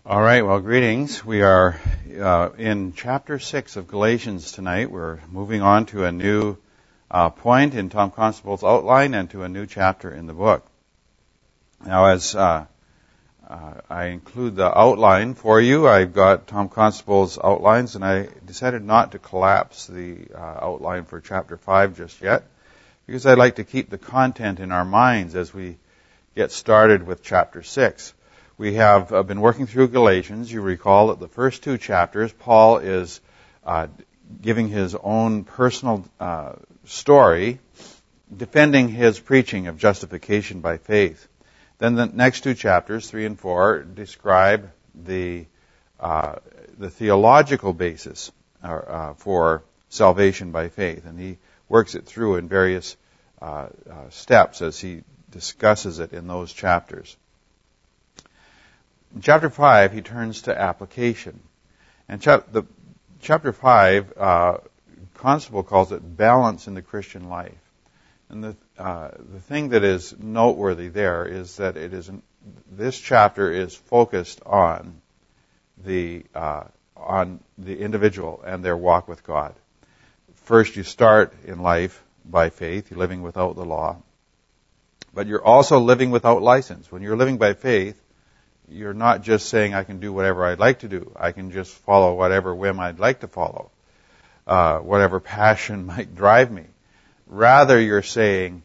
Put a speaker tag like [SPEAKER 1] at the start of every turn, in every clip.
[SPEAKER 1] All right, well, greetings. We are in chapter 6 of Galatians tonight. We're moving on to a new point in Tom Constable's outline and to a new chapter in the book. Now, as I include the outline for you, I've got Tom Constable's outlines, and I decided not to collapse the outline for chapter 5 just yet, because I'd like to keep the content in our minds as we get started with chapter 6. We have been working through Galatians. You recall that the first two chapters, Paul is giving his own personal story, defending his preaching of justification by faith. Then the next two chapters, 3 and 4, describe the theological basis for salvation by faith. And he works it through in various steps as he discusses it in those chapters. In chapter 5, he turns to application. And chapter 5, Constable calls it balance in the Christian life. And the thing that is noteworthy there is that this chapter is focused on the individual and their walk with God. First, you start in life by faith. You're living without the law. But you're also living without license. When you're living by faith, you're not just saying, I can do whatever I'd like to do. I can just follow whatever whim I'd like to follow, whatever passion might drive me. Rather, you're saying,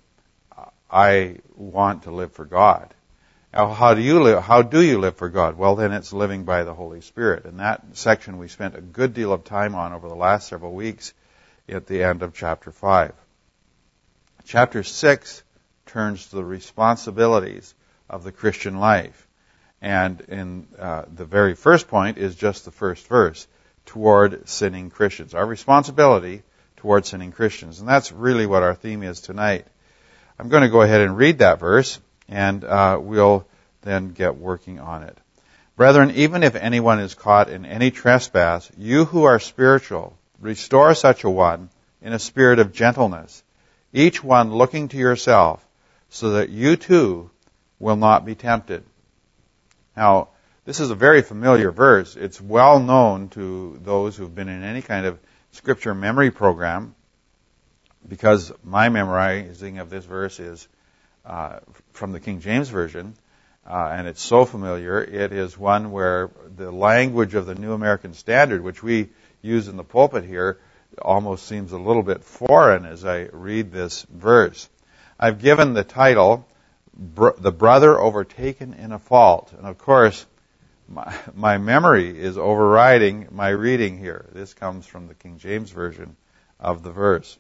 [SPEAKER 1] I want to live for God. Now, how do you live? How do you live for God? Well, then it's living by the Holy Spirit. And that section we spent a good deal of time on over the last several weeks at the end of chapter 5. Chapter 6 turns to the responsibilities of the Christian life. And in the very first point is just the first verse, toward sinning Christians. Our responsibility toward sinning Christians. And that's really what our theme is tonight. I'm going to go ahead and read that verse, and we'll then get working on it. Brethren, even if anyone is caught in any trespass, you who are spiritual, restore such a one in a spirit of gentleness, each one looking to yourself, so that you too will not be tempted. Now, this is a very familiar verse. It's well known to those who've been in any kind of scripture memory program, because my memorizing of this verse is from the King James Version, and it's so familiar. It is one where the language of the New American Standard, which we use in the pulpit here, almost seems a little bit foreign as I read this verse. I've given the title, The Brother Overtaken in a Fault. And of course, my memory is overriding my reading here. This comes from the King James Version of the verse.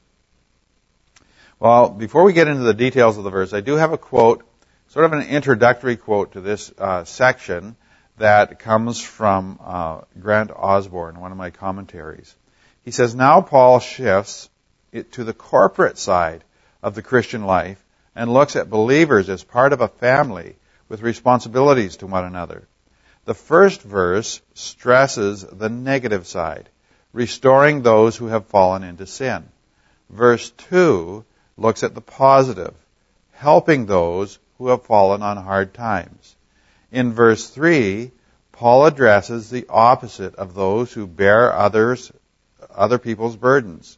[SPEAKER 1] Well, before we get into the details of the verse, I do have a quote, sort of an introductory quote to this section that comes from Grant Osborne, one of my commentaries. He says, now Paul shifts it to the corporate side of the Christian life and looks at believers as part of a family with responsibilities to one another. The first verse stresses the negative side, restoring those who have fallen into sin. Verse 2 looks at the positive, helping those who have fallen on hard times. In verse 3, Paul addresses the opposite of those who bear other people's burdens.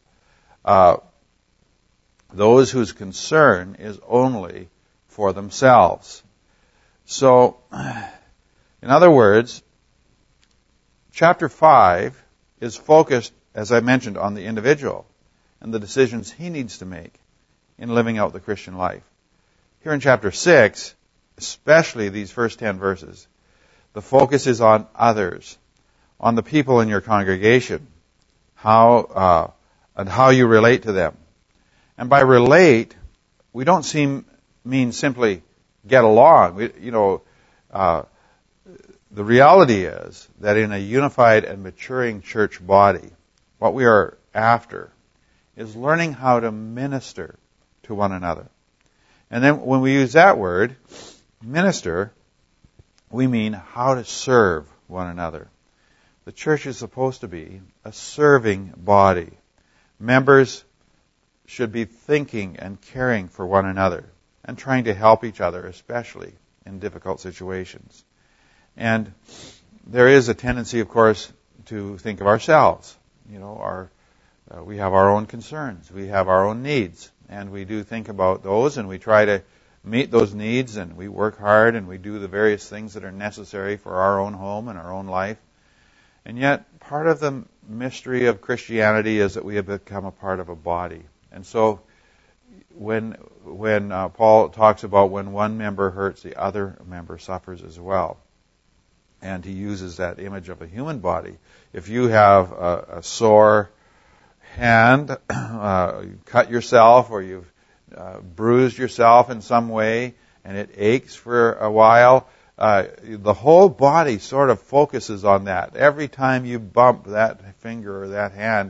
[SPEAKER 1] Those whose concern is only for themselves. So, in other words, chapter 5 is focused, as I mentioned, on the individual and the decisions he needs to make in living out the Christian life. Here in chapter 6, especially these first 10 verses, the focus is on others, on the people in your congregation, how you relate to them. And by relate, we don't mean simply get along. The reality is that in a unified and maturing church body, what we are after is learning how to minister to one another. And then when we use that word, minister, we mean how to serve one another. The church is supposed to be a serving body. Members should be thinking and caring for one another and trying to help each other, especially in difficult situations. And there is a tendency, of course, to think of ourselves. We have our own concerns. We have our own needs. And we do think about those, and we try to meet those needs, and we work hard, and we do the various things that are necessary for our own home and our own life. And yet, part of the mystery of Christianity is that we have become a part of a body. And so, when Paul talks about when one member hurts, the other member suffers as well. And he uses that image of a human body. If you have a sore hand, you cut yourself, or you've bruised yourself in some way, and it aches for a while, the whole body sort of focuses on that. Every time you bump that finger or that hand,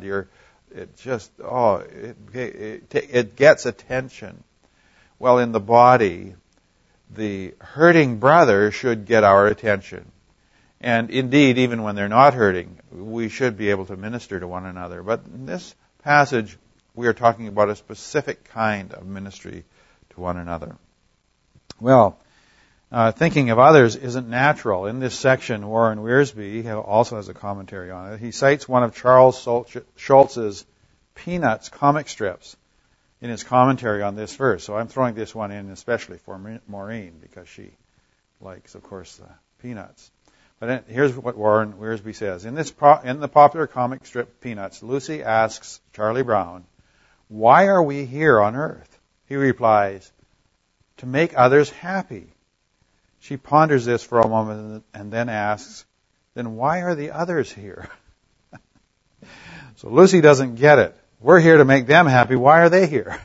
[SPEAKER 1] it gets attention. Well, in the body, the hurting brother should get our attention. And indeed, even when they're not hurting, we should be able to minister to one another. But in this passage, we are talking about a specific kind of ministry to one another. Well, thinking of others isn't natural. In this section, Warren Wiersbe also has a commentary on it. He cites one of Charles Schulz's Peanuts comic strips in his commentary on this verse. So I'm throwing this one in especially for Maureen, because she likes, of course, the Peanuts. But here's what Warren Wiersbe says. In the popular comic strip Peanuts, Lucy asks Charlie Brown, "Why are we here on earth?" He replies, "To make others happy." She ponders this for a moment and then asks, "Then why are the others here?" So Lucy doesn't get it. We're here to make them happy. Why are they here?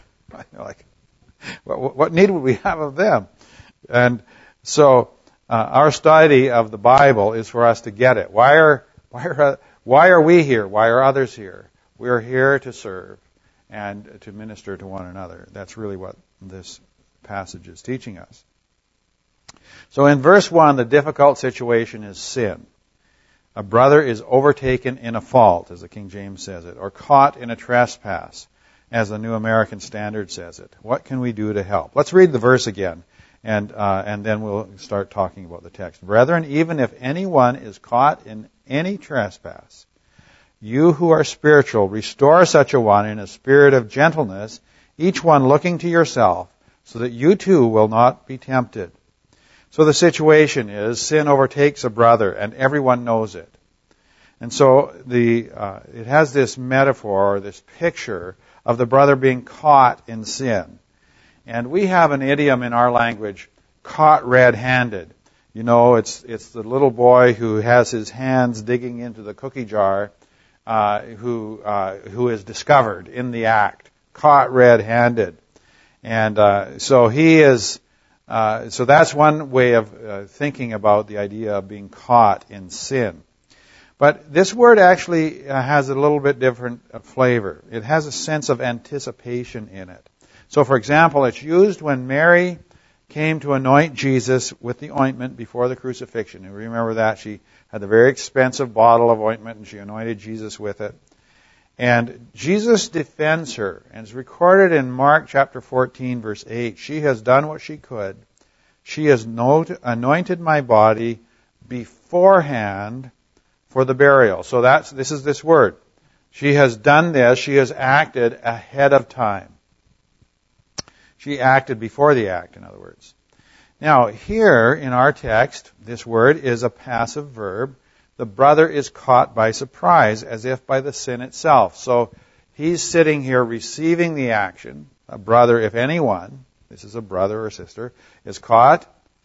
[SPEAKER 1] What need would we have of them? And so our study of the Bible is for us to get it. Why are we here? Why are others here? We are here to serve and to minister to one another. That's really what this passage is teaching us. So in verse 1, the difficult situation is sin. A brother is overtaken in a fault, as the King James says it, or caught in a trespass, as the New American Standard says it. What can we do to help? Let's read the verse again, and then we'll start talking about the text. Brethren, even if anyone is caught in any trespass, you who are spiritual, restore such a one in a spirit of gentleness, each one looking to yourself, so that you too will not be tempted. So the situation is sin overtakes a brother, and everyone knows it. And so it has this metaphor, or this picture of the brother being caught in sin. And we have an idiom in our language, caught red-handed. It's the little boy who has his hands digging into the cookie jar, who is discovered in the act, caught red-handed. And so he is. So that's one way of thinking about the idea of being caught in sin. But this word actually has a little bit different flavor. It has a sense of anticipation in it. So, for example, it's used when Mary came to anoint Jesus with the ointment before the crucifixion. You remember that? She had a very expensive bottle of ointment, and she anointed Jesus with it. And Jesus defends her, and it's recorded in Mark chapter 14, verse 8. She has done what she could. She has anointed my body beforehand for the burial. So this is this word. She has done this. She has acted ahead of time. She acted before the act, in other words. Now, here in our text, this word is a passive verb. The brother is caught by surprise, as if by the sin itself. So he's sitting here receiving the action. A brother, if anyone, this is a brother or sister, is caught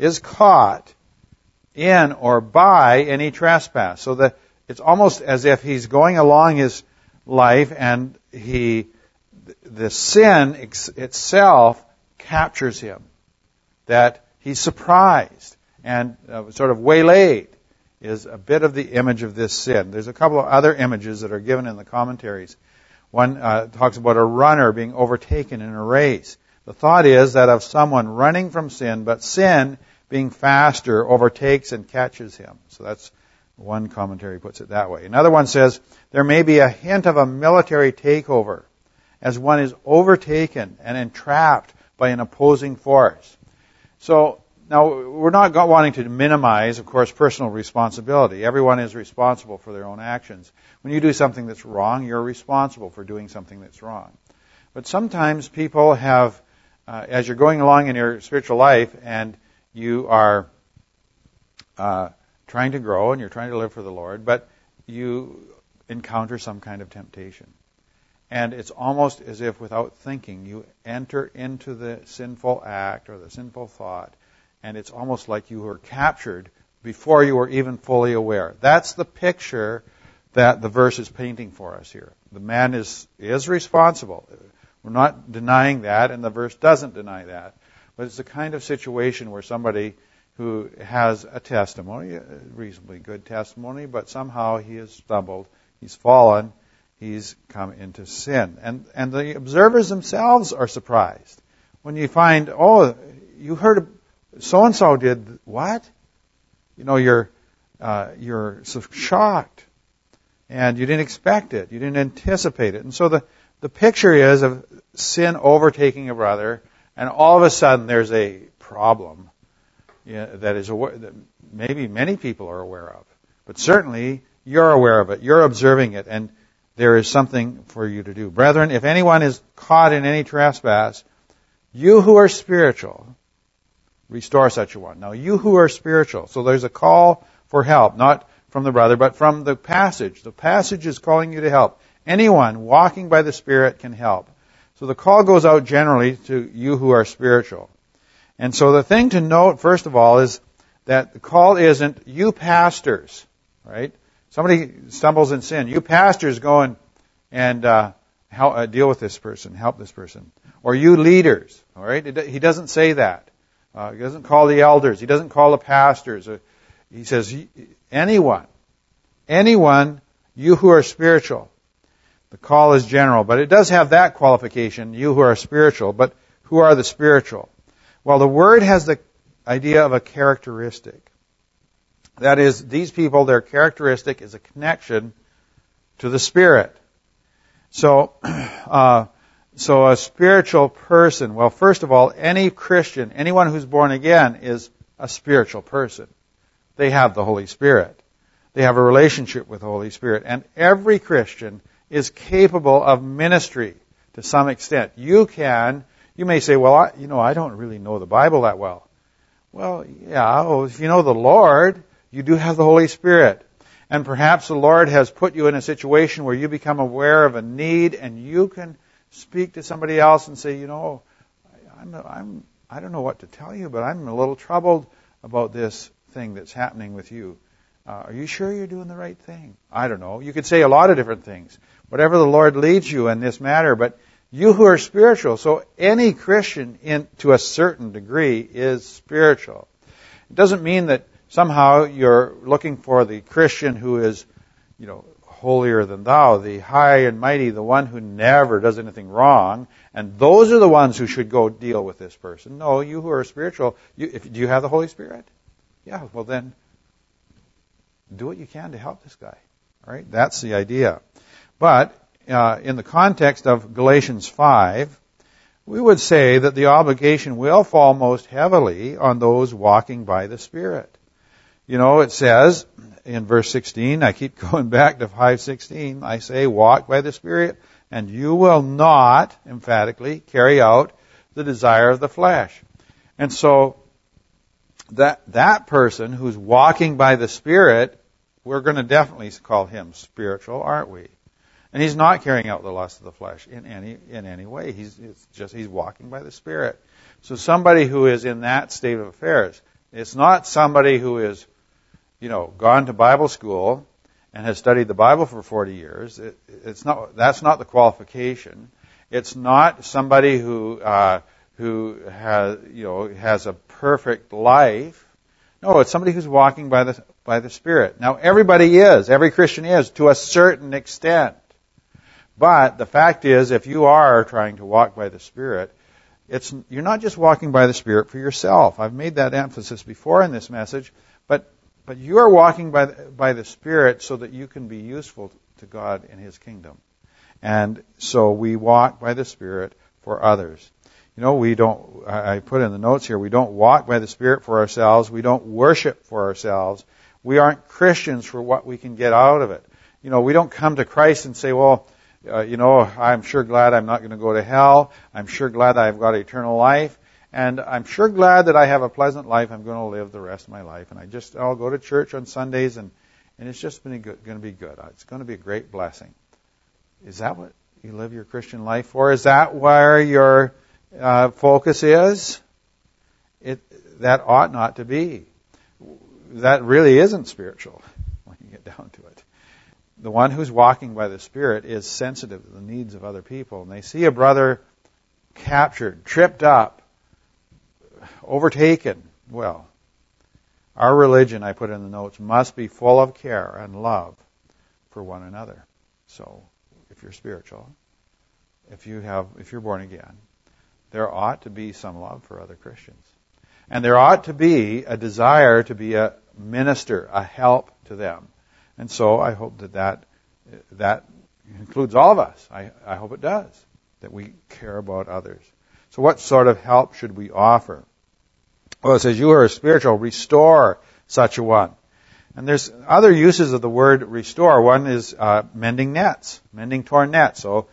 [SPEAKER 1] in or by any trespass. So that it's almost as if he's going along his life, and the sin itself captures him. That he's surprised and sort of waylaid is a bit of the image of this sin. There's a couple of other images that are given in the commentaries. One talks about a runner being overtaken in a race. The thought is that of someone running from sin, but sin, being faster, overtakes and catches him. So that's one commentary puts it that way. Another one says there may be a hint of a military takeover, as one is overtaken and entrapped by an opposing force. So Now, we're not wanting to minimize, of course, personal responsibility. Everyone is responsible for their own actions. When you do something that's wrong, you're responsible for doing something that's wrong. But sometimes people have, as you're going along in your spiritual life and you are trying to grow and you're trying to live for the Lord, but you encounter some kind of temptation. And it's almost as if without thinking, you enter into the sinful act or the sinful thought, and it's almost like you were captured before you were even fully aware. That's the picture that the verse is painting for us here. The man is responsible. We're not denying that, and the verse doesn't deny that. But it's the kind of situation where somebody who has a testimony, a reasonably good testimony, but somehow he has stumbled, he's fallen, he's come into sin. And the observers themselves are surprised. When you find, oh, you heard so-and-so did what? You know, you're so shocked. And you didn't expect it. You didn't anticipate it. And so the picture is of sin overtaking a brother, and all of a sudden there's a problem that maybe many people are aware of. But certainly you're aware of it. You're observing it, and there is something for you to do. Brethren, if anyone is caught in any trespass, you who are spiritual, restore such a one. Now, you who are spiritual. So there's a call for help, not from the brother, but from the passage. The passage is calling you to help. Anyone walking by the Spirit can help. So the call goes out generally to you who are spiritual. And so the thing to note, first of all, is that the call isn't you pastors, right? Somebody stumbles in sin. You pastors go and deal with this person, help this person. Or you leaders, all right? He doesn't say that. He doesn't call the elders. He doesn't call the pastors. He says, anyone, you who are spiritual. The call is general, but it does have that qualification, you who are spiritual. But who are the spiritual? Well, the word has the idea of a characteristic. That is, these people, their characteristic is a connection to the Spirit. So a spiritual person, well, first of all, any Christian, anyone who's born again is a spiritual person. They have the Holy Spirit. They have a relationship with the Holy Spirit. And every Christian is capable of ministry to some extent. You may say, well, I don't really know the Bible that well. Well, yeah, if you know the Lord, you do have the Holy Spirit. And perhaps the Lord has put you in a situation where you become aware of a need and you can speak to somebody else and say, I don't know what to tell you, but I'm a little troubled about this thing that's happening with you. Are you sure you're doing the right thing? I don't know. You could say a lot of different things. Whatever the Lord leads you in this matter, but you who are spiritual, so any Christian to a certain degree is spiritual. It doesn't mean that somehow you're looking for the Christian who is, holier than thou, the high and mighty, the one who never does anything wrong, and those are the ones who should go deal with this person. No, you who are spiritual, do you have the Holy Spirit? Yeah, well then, do what you can to help this guy. All right, that's the idea. But in the context of Galatians 5, we would say that the obligation will fall most heavily on those walking by the Spirit. It says in verse 16, I keep going back to 5:16, I say, walk by the Spirit, and you will not, emphatically, carry out the desire of the flesh. And so that person who's walking by the Spirit, we're going to definitely call him spiritual, aren't we? And he's not carrying out the lust of the flesh in any way. He's walking by the Spirit. So somebody who is in that state of affairs, it's not somebody who is, gone to Bible school and has studied the Bible for 40 years. That's not the qualification. It's not somebody who has a perfect life. No, it's somebody who's walking by the Spirit. Now, every Christian is to a certain extent. But the fact is, if you are trying to walk by the Spirit, you're not just walking by the Spirit for yourself. I've made that emphasis before in this message, but you are walking by the Spirit so that you can be useful to God in His kingdom. And so we walk by the Spirit for others. We don't, I put in the notes here, we don't walk by the Spirit for ourselves. We don't worship for ourselves. We aren't Christians for what we can get out of it. We don't come to Christ and say, well, I'm sure glad I'm not going to go to hell. I'm sure glad I've got eternal life. And I'm sure glad that I have a pleasant life. I'm going to live the rest of my life. And I'll go to church on Sundays and it's just going to be good. It's going to be a great blessing. Is that what you live your Christian life for? Is that where your focus is? That ought not to be. That really isn't spiritual when you get down to it. The one who's walking by the Spirit is sensitive to the needs of other people. And they see a brother captured, tripped up, overtaken. Well, our religion, I put in the notes, must be full of care and love for one another. So, if you're spiritual, if you're born again, there ought to be some love for other Christians. And there ought to be a desire to be a minister, a help to them. And so I hope that includes all of us. I hope it does, that we care about others. So what sort of help should we offer? Well, it says, you who are spiritual, restore such a one. And there's other uses of the word restore. One is mending nets, mending torn nets. So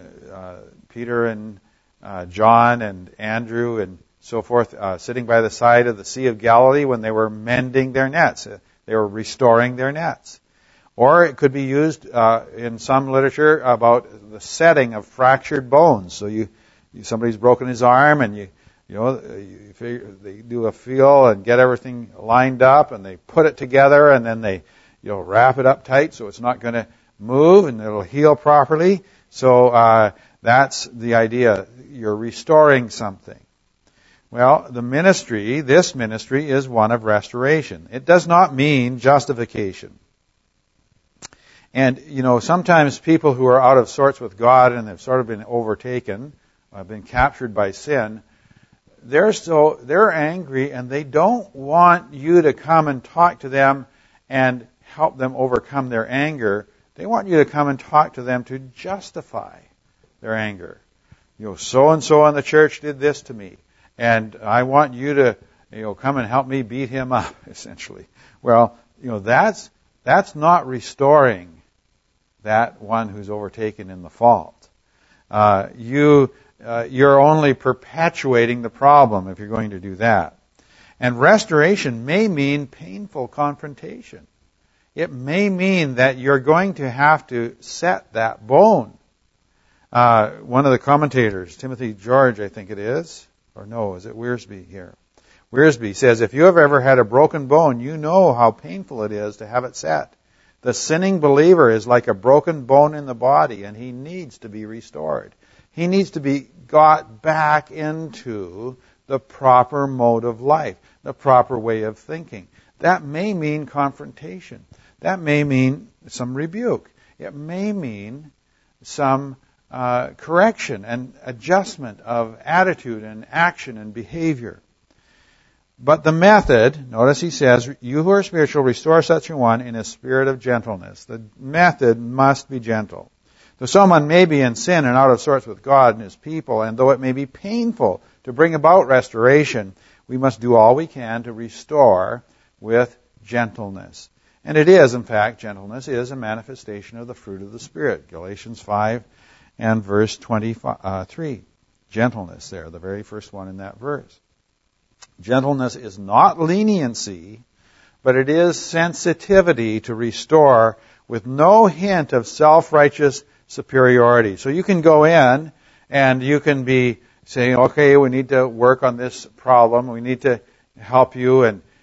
[SPEAKER 1] Peter and John and Andrew and so forth, sitting by the side of the Sea of Galilee when they were mending their nets. They were restoring their nets. Or it could be used in some literature about the setting of fractured bones. So somebody's broken his arm and they do a feel and get everything lined up and they put it together and then they wrap it up tight so it's not going to move and it'll heal properly. So that's the idea. You're restoring something. Well, this ministry is one of restoration. It does not mean justification. And, sometimes people who are out of sorts with God and have sort of been overtaken, been captured by sin, they're angry and they don't want you to come and talk to them and help them overcome their anger. They want you to come and talk to them to justify their anger. So-and-so in the church did this to me. And I want you to, come and help me beat him up, essentially. Well, that's not restoring that one who's overtaken in the fault. You're only perpetuating the problem if you're going to do that. And restoration may mean painful confrontation. It may mean that you're going to have to set that bone. One of the commentators, Timothy George, I think it is, or no, is it Wiersbe here? Wiersbe says, if you have ever had a broken bone, you know how painful it is to have it set. The sinning believer is like a broken bone in the body, and he needs to be restored. He needs to be got back into the proper mode of life, the proper way of thinking. That may mean confrontation. That may mean some rebuke. It may mean some correction and adjustment of attitude and action and behavior. But the method, notice he says, you who are spiritual, restore such a one in a spirit of gentleness. The method must be gentle. Though someone may be in sin and out of sorts with God and his people, and though it may be painful to bring about restoration, we must do all we can to restore with gentleness. And it is, in fact, gentleness is a manifestation of the fruit of the Spirit. Galatians 5 and verse 23. Gentleness there, the very first one in that verse. Gentleness is not leniency, but it is sensitivity to restore with no hint of self-righteous superiority. So you can go in and you can be saying, okay, we need to work on this problem. We need to help you,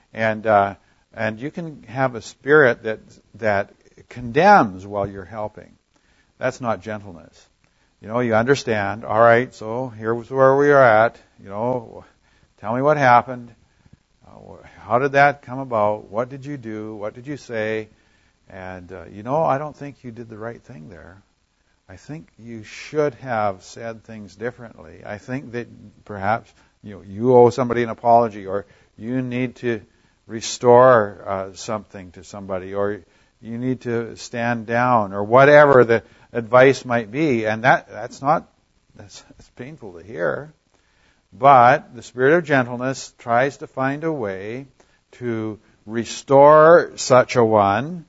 [SPEAKER 1] and you can have a spirit that condemns while you're helping. That's not gentleness. You understand, all right, so here's where we are at. Tell me what happened. How did that come about? What did you do? What did you say? And, I don't think you did the right thing there. I think you should have said things differently. I think that perhaps you owe somebody an apology, or you need to restore something to somebody, or you need to stand down, or whatever the advice might be. And that's painful to hear. But the spirit of gentleness tries to find a way to restore such a one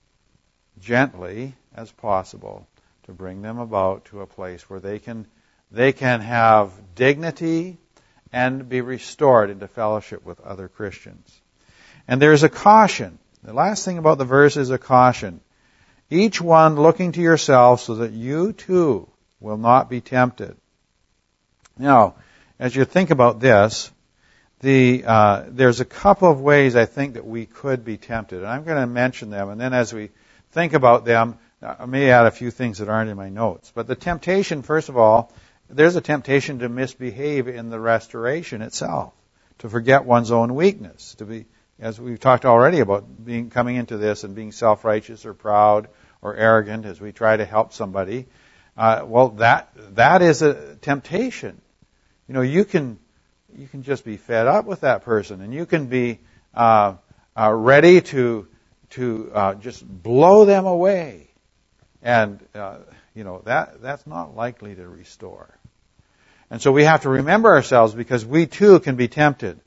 [SPEAKER 1] gently as possible, to bring them about to a place where they can have dignity and be restored into fellowship with other Christians. And there's a caution. The last thing about the verse is a caution. Each one looking to yourself so that you too will not be tempted. Now, as you think about this, there's a couple of ways I think that we could be tempted. And I'm going to mention them, and then as we think about them, I may add a few things that aren't in my notes. But the temptation, first of all, there's a temptation to misbehave in the restoration itself, to forget one's own weakness, to be, as we've talked already about, coming into this and being self-righteous or proud or arrogant as we try to help somebody. Well, that is a temptation. You know, you can just be fed up with that person, and you can be ready to just blow them away, and that's not likely to restore. And so we have to remember ourselves, because we too can be tempted.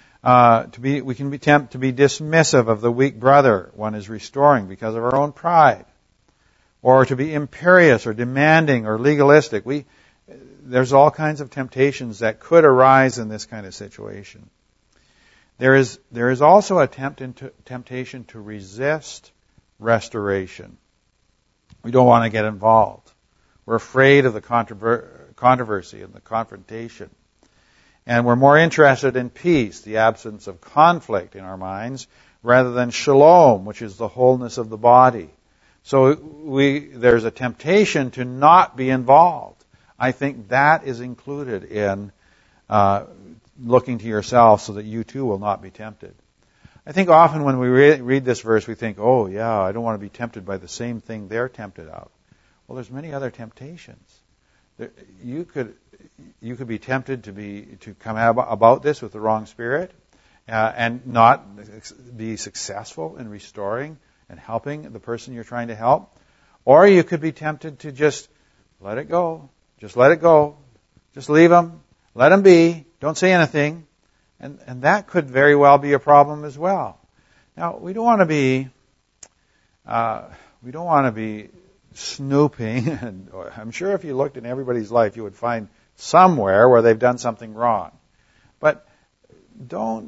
[SPEAKER 1] We can be tempted to be dismissive of the weak brother one is restoring because of our own pride, or to be imperious or demanding or legalistic. There's all kinds of temptations that could arise in this kind of situation. There is also a temptation to resist restoration. We don't want to get involved. We're afraid of the controversy and the confrontation. And we're more interested in peace, the absence of conflict in our minds, rather than shalom, which is the wholeness of the body. So there's a temptation to not be involved. I think that is included in looking to yourself so that you too will not be tempted. I think often when we read this verse, we think, oh yeah, I don't want to be tempted by the same thing they're tempted of. Well, there's many other temptations. You could be tempted to come about this with the wrong spirit and not be successful in restoring and helping the person you're trying to help. Or you could be tempted to just let it go. Just let it go. Just leave them. Let them be. Don't say anything. And that could very well be a problem as well. Now, we don't want to be snooping. And I'm sure if you looked in everybody's life, you would find somewhere where they've done something wrong. But we're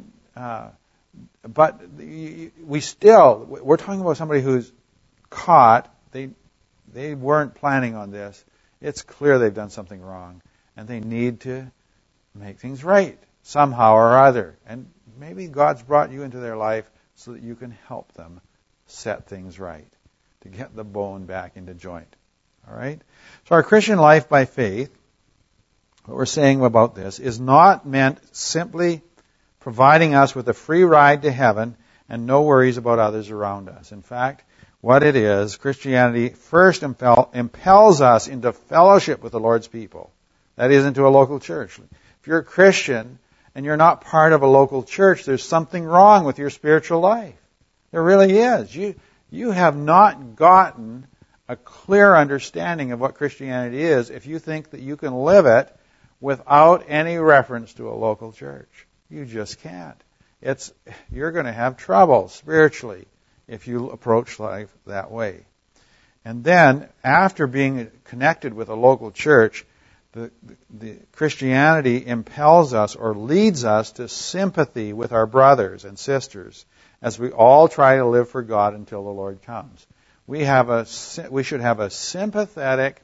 [SPEAKER 1] talking about somebody who's caught. They weren't planning on this. It's clear they've done something wrong, and they need to make things right somehow or other. And maybe God's brought you into their life so that you can help them set things right, to get the bone back into joint. All right? So our Christian life by faith, what we're saying about this, is not meant simply providing us with a free ride to heaven and no worries about others around us. In fact, what it is, Christianity first impels us into fellowship with the Lord's people. That is, into a local church. If you're a Christian and you're not part of a local church, there's something wrong with your spiritual life. There really is. You have not gotten a clear understanding of what Christianity is if you think that you can live it without any reference to a local church. You just can't. You're going to have trouble spiritually if you approach life that way. And then, after being connected with a local church, the Christianity impels us or leads us to sympathy with our brothers and sisters as we all try to live for God until the Lord comes. We should have a sympathetic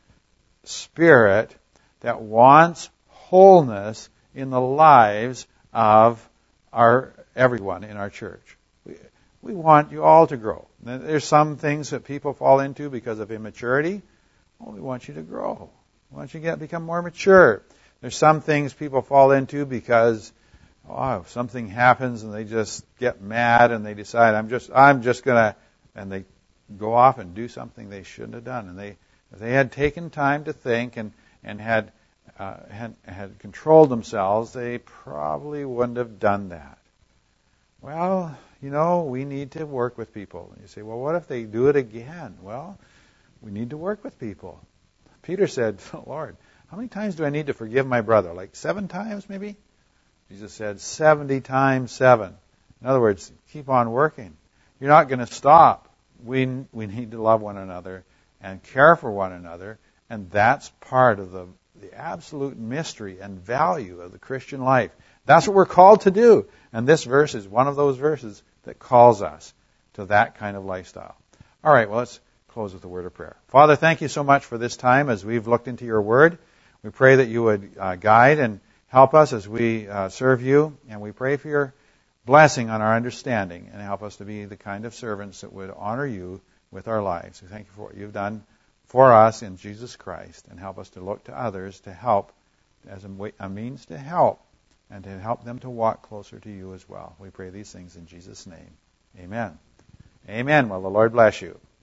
[SPEAKER 1] spirit that wants wholeness in the lives of everyone in our church. We want you all to grow. There's some things that people fall into because of immaturity. Well, we want you to grow. We want you to become more mature. There's some things people fall into because something happens and they just get mad and they decide I'm just gonna, and they go off and do something they shouldn't have done. And if they had taken time to think and had controlled themselves, they probably wouldn't have done that. Well, we need to work with people. And you say, well, what if they do it again? Well, we need to work with people. Peter said, Lord, How many times do I need to forgive my brother? Like 7 times maybe? Jesus said 70 times 7. In other words, keep on working. You're not going to stop. We need to love one another and care for one another, and that's part of the absolute mystery and value of the Christian life. That's what we're called to do, and this verse is one of those verses that calls us to that kind of lifestyle. All right, well, let's close with a word of prayer. Father, thank you so much for this time as we've looked into your word. We pray that you would guide and help us as we serve you, and we pray for your blessing on our understanding and help us to be the kind of servants that would honor you with our lives. We thank you for what you've done for us in Jesus Christ, and help us to look to others to help as a means to help and to help them to walk closer to you as well. We pray these things in Jesus' name. Amen. Amen. Well, the Lord bless you.